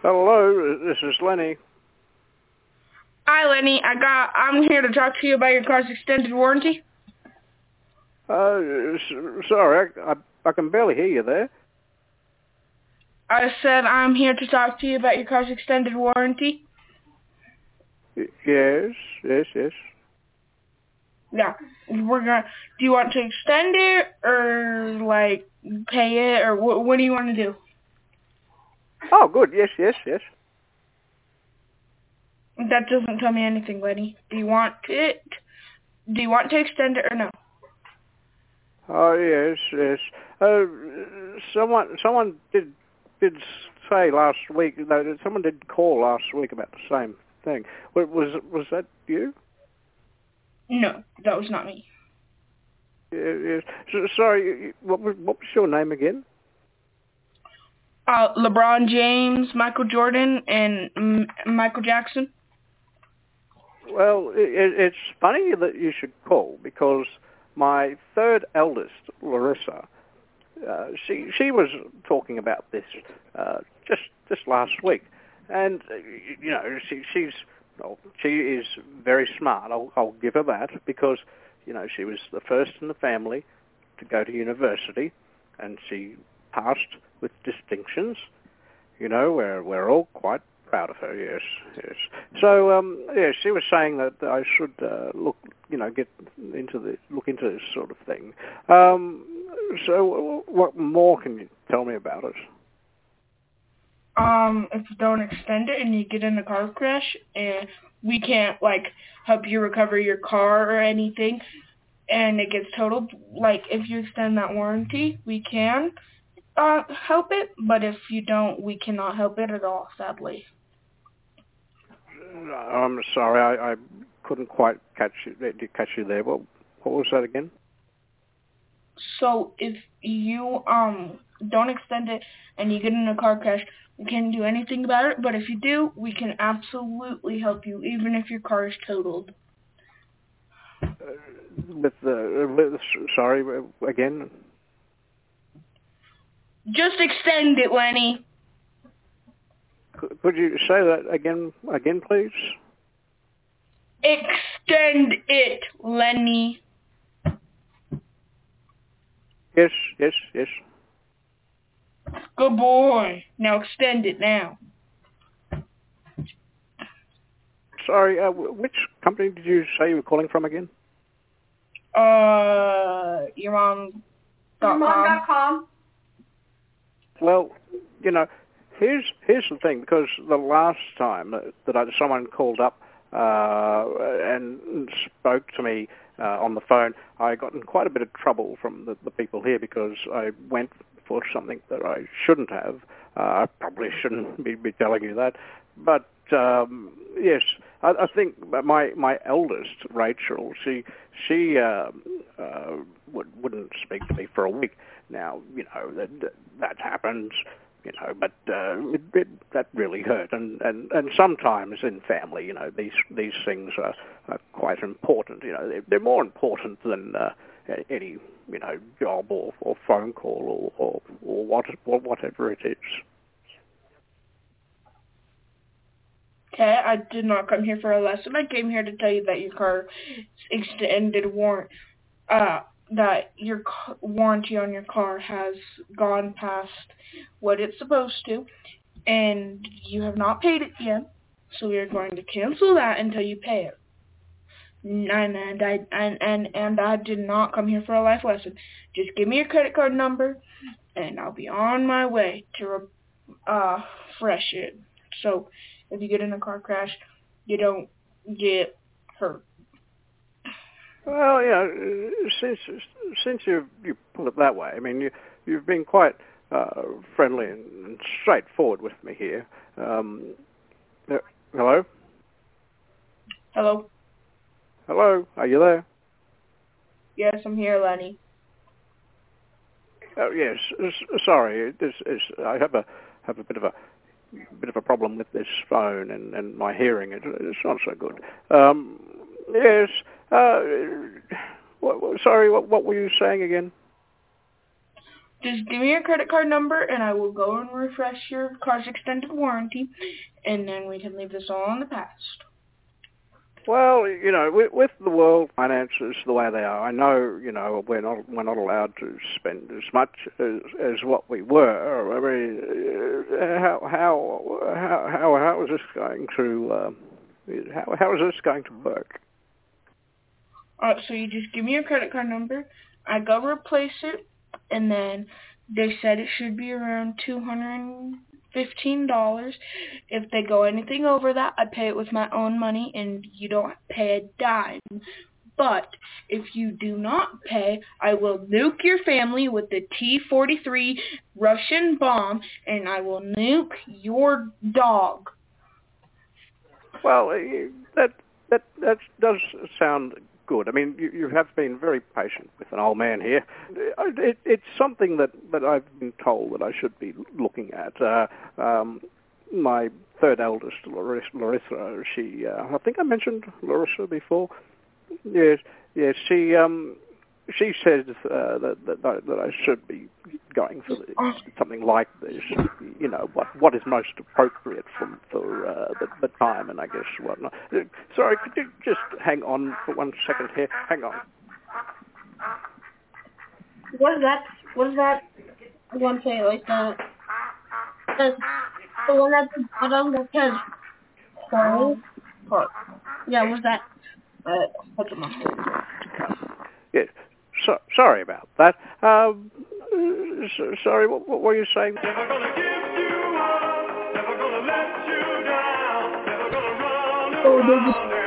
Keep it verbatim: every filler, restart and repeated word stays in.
Hello, this is Lenny. Hi, Lenny. I got. I'm here to talk to you about your car's extended warranty. Uh, s- sorry, I, I, I can barely hear you there. I said I'm here to talk to you about your car's extended warranty. Y- Yes, yes, yes. Yeah, we're gonna. Do you want to extend it or like pay it or what? What do you want to do? Oh, good. Yes, yes, yes. That doesn't tell me anything, Lenny. Do you want it? Do you want to extend it or no? Oh, yes, yes. Uh, someone, someone did did say last week. No, someone did call last week about the same thing. Wa- Was was that you? No, that was not me. Yeah, yes. So, sorry. you- you- What was what was your name again? Uh, LeBron James, Michael Jordan, and M- Michael Jackson. Well, it, it's funny that you should call because my third eldest, Larissa, uh, she she was talking about this uh, just just last week, and uh, you know she she's well, she is very smart. I'll I'll give her that because you know she was the first in the family to go to university, and she passed with distinctions. You know, we're we're all quite proud of her. Yes, yes. So, um, yeah, she was saying that I should uh, look, you know, get into the look into this sort of thing. Um, so, what more can you tell me about it? Um, if you don't extend it and you get in a car crash and we can't like help you recover your car or anything and it gets totaled, like if you extend that warranty, we can uh help it, but if you don't, we cannot help it at all, sadly. I'm sorry, I, I couldn't quite catch you, catch you there. What, what was that again? So if you um don't extend it and you get in a car crash, we can't do anything about it, but if you do, we can absolutely help you, even if your car is totaled. Uh, with the with, sorry again. Just extend it, Lenny. Could you say that again, again, please? Extend it, Lenny. Yes, yes, yes. Good boy. Now extend it now. Sorry, uh, which company did you say you were calling from again? Uh, your mom dot com. Well, you know, here's here's the thing. Because the last time that, that I, someone called up uh, and spoke to me uh, on the phone, I got in quite a bit of trouble from the, the people here because I went for something that I shouldn't have. Uh, I probably shouldn't be, be telling you that, but um, yes, I, I think my my eldest Rachel, she she uh, uh, would, wouldn't speak to me for a week. Now, you know, that that happens, you know, but uh, it, it, that really hurt. And, and, and sometimes in family, you know, these these things are, are quite important. You know, they're, they're more important than uh, any, you know, job or, or phone call or, or, or, what, or whatever it is. Okay, I did not come here for a lesson. I came here to tell you that your car extended warrant, uh, that your car, warranty on your car has gone past what it's supposed to, and you have not paid it yet. So we are going to cancel that until you pay it. And and I and and and I did not come here for a life lesson. Just give me your credit card number, and I'll be on my way to uh fresh it. So if you get in a car crash, you don't get hurt. Well, yeah, since since you you put it that way, I mean, you you've been quite uh, friendly and straightforward with me here. Um, uh, hello, Hello? hello, are you there? Yes, I'm here, Lenny. Oh, yes, s- sorry, it's, it's, I have a have a bit of a bit of a problem with this phone and, and my hearing. It, it's not so good. Um, yes. Uh, what, sorry, what, what were you saying again? Just give me your credit card number, and I will go and refresh your car's extended warranty, and then we can leave this all in the past. Well, you know, with, with the world finances the way they are, I know, you know, we're not we're not allowed to spend as much as, as what we were. I mean, uh, how how how how how is this going to uh, how how is this going to work? All right, so you just give me your credit card number. I go replace it, and then they said it should be around two hundred fifteen dollars. If they go anything over that, I pay it with my own money, and you don't pay a dime. But if you do not pay, I will nuke your family with the T forty-three Russian bomb, and I will nuke your dog. Well, that that that does sound good. I mean, you, you have been very patient with an old man here. It, it's something that, that I've been told that I should be looking at. Uh, um, my third eldest, Larissa, Larissa she, uh, I think I mentioned Larissa before. Yes, yes. She um, she says uh, that, that that I should be going for something like this. You know, what what is most appropriate for for uh, the, the time, and I guess whatnot. Sorry, could you just hang on for one second here? Hang on. What is that? What is that? I want to say it like that. The, the one at the bottom that says Coral Park. Yeah, what's that? Uh, what's my Yes. So, sorry about that. Um, so, sorry, what, what were you saying? Never gonna give you up, never gonna let you down, never gonna run around